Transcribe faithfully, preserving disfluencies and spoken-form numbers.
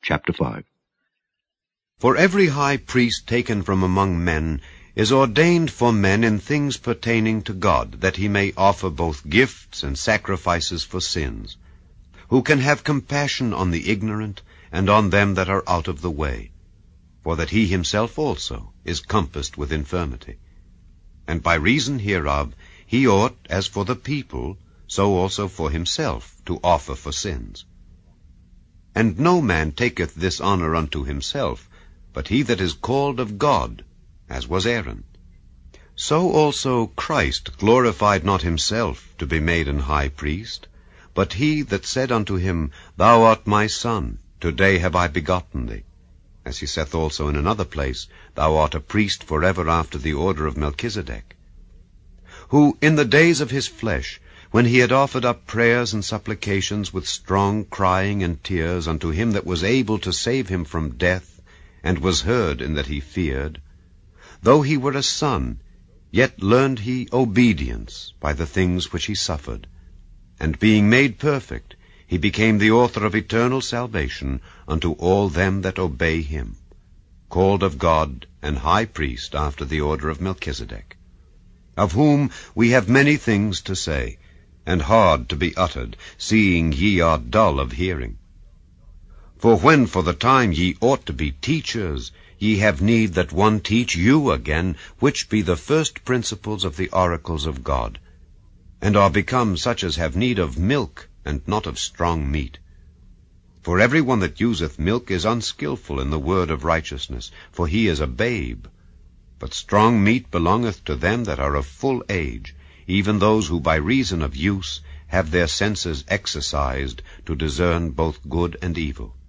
chapter five. For every high priest taken from among men is ordained for men in things pertaining to God, that he may offer both gifts and sacrifices for sins, who can have compassion on the ignorant and on them that are out of the way, for that he himself also is compassed with infirmity. And by reason hereof he ought, as for the people, so also for himself, to offer for sins. And no man taketh this honor unto himself, but he that is called of God, as was Aaron. So also Christ glorified not himself to be made an high priest, but he that said unto him, Thou art my Son, today have I begotten thee. As he saith also in another place, Thou art a priest forever after the order of Melchizedek. Who in the days of his flesh, when he had offered up prayers and supplications with strong crying and tears unto him that was able to save him from death, and was heard in that he feared, though he were a son, yet learned he obedience by the things which he suffered. And being made perfect, he became the author of eternal salvation unto all them that obey him, called of God and high priest after the order of Melchizedek, of whom we have many things to say, and hard to be uttered, seeing ye are dull of hearing. For when for the time ye ought to be teachers, ye have need that one teach you again, which be the first principles of the oracles of God, and are become such as have need of milk, and not of strong meat. For every one that useth milk is unskilful in the word of righteousness, for he is a babe. But strong meat belongeth to them that are of full age, even those who by reason of use have their senses exercised to discern both good and evil.